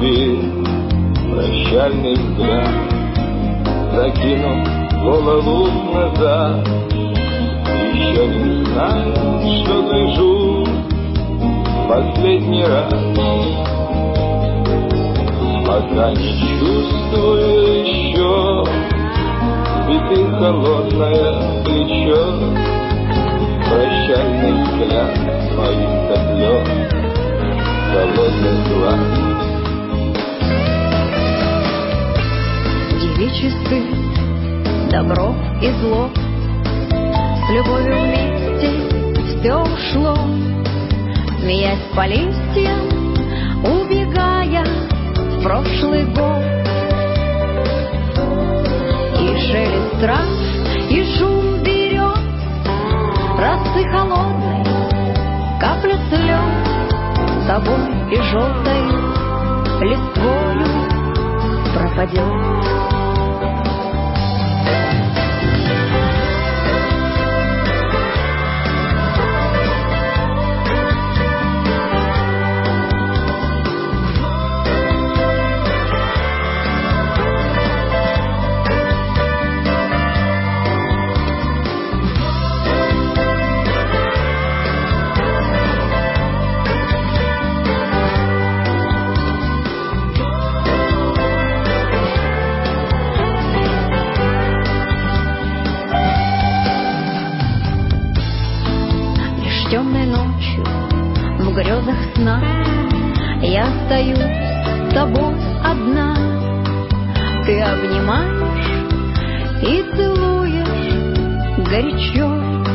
любви прощальный взгляд, закинув голову назад. Еще не знаю, что гляжу последний раз, пока не чувствую еще ведь холодное плечо, прощальный взгляд моих слез, холодный глаз. Девичий стыд, добро и зло, с любовью вместе все ушло, смеясь по листьям, убегая в прошлый год. И шелест трав, и шум берез, росы холодной, капля слез, тобой и желтой листвою пропадет. Темной ночью в грезах сна я остаюсь с тобой одна. Ты обнимаешь и целуешь горячо,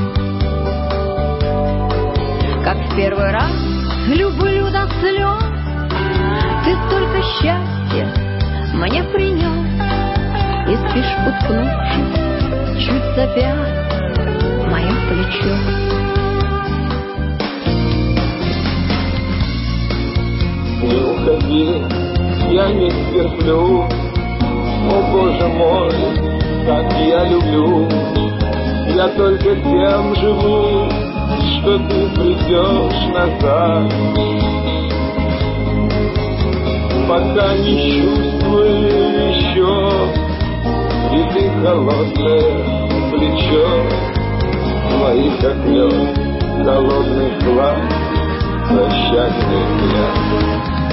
как в первый раз люблю до слез. Ты столько счастья мне принес, и спишь, уткнувшись, чуть сопя, мое плечо. Не уходи, я не стерплю, о Боже мой, как я люблю. Я только тем живу, что ты придешь назад. Пока не чувствую еще, и ты холодное плечо, мои как лед, холодный глаз, прощальный взгляд.